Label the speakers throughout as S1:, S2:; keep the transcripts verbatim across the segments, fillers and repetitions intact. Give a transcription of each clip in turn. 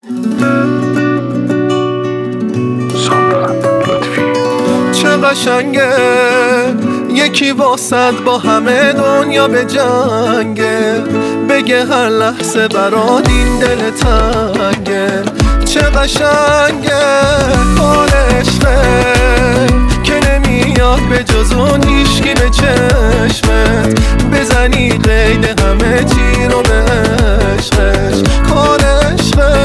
S1: چه قشنگه یکی واسد با همه دنیا به جنگه، بگه هر لحظه برات این دل تنگه. چه قشنگه حال عشقه که نمیاد به جز اون هیشکی به چشمت، بزنی قید همه چی رو به عشقش. حال عشقه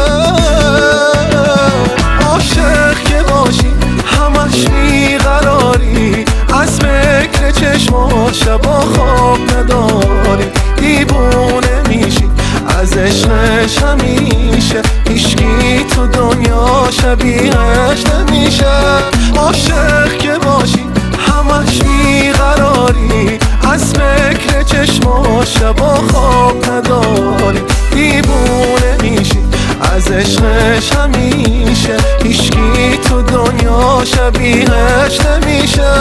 S1: عاشق که باشی همش بیقراری، از فکر چشما شبا خواب نداری، دیوونه میشی از عشقش همیشه، هیشکی تو دنیا شبیهش نمیشه. عاشق که باشی همش بیقراری، از فکر چشما شبا خواب نداری، دیوونه میشی از عشقش همیشه، هیشکی تو دنیا شبیهش نمیشه.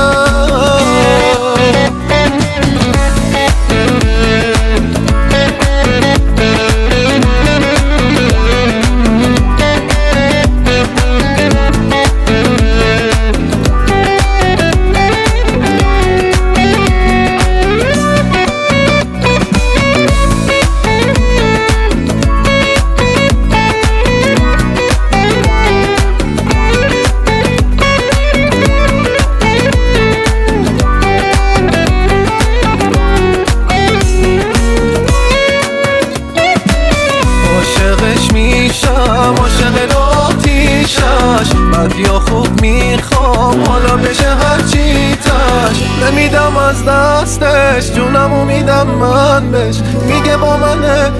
S1: عاشق آتیشش بد یا خوب میخوام حالا بشه هرچی تش، نمیدم از دستش جونمو میدم من بهش، میگه با من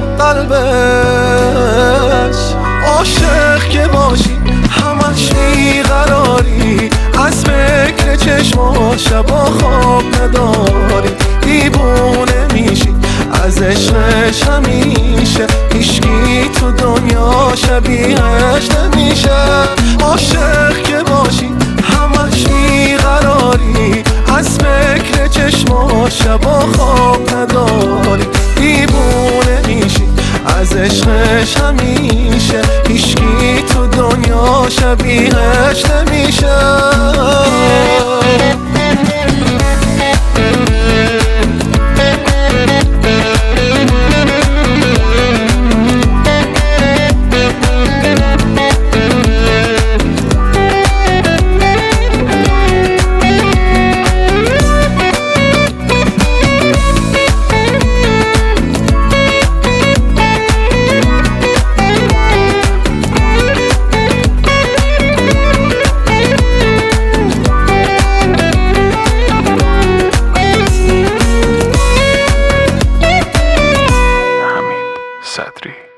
S1: قلبش. عاشق که باشی همش بیقراری، از فکر چشما شبا خواب نداری، دیوونه میشی از عشقش همیشه، هیشکی تو دنیا شبیهش نمیشه. عاشق که باشی همش بیقراری، از فکر چشما شبا خواب نداری، دیوونه میشی از عشقش همیشه، هیشکی تو دنیا شبیهش نمیشه.
S2: صدری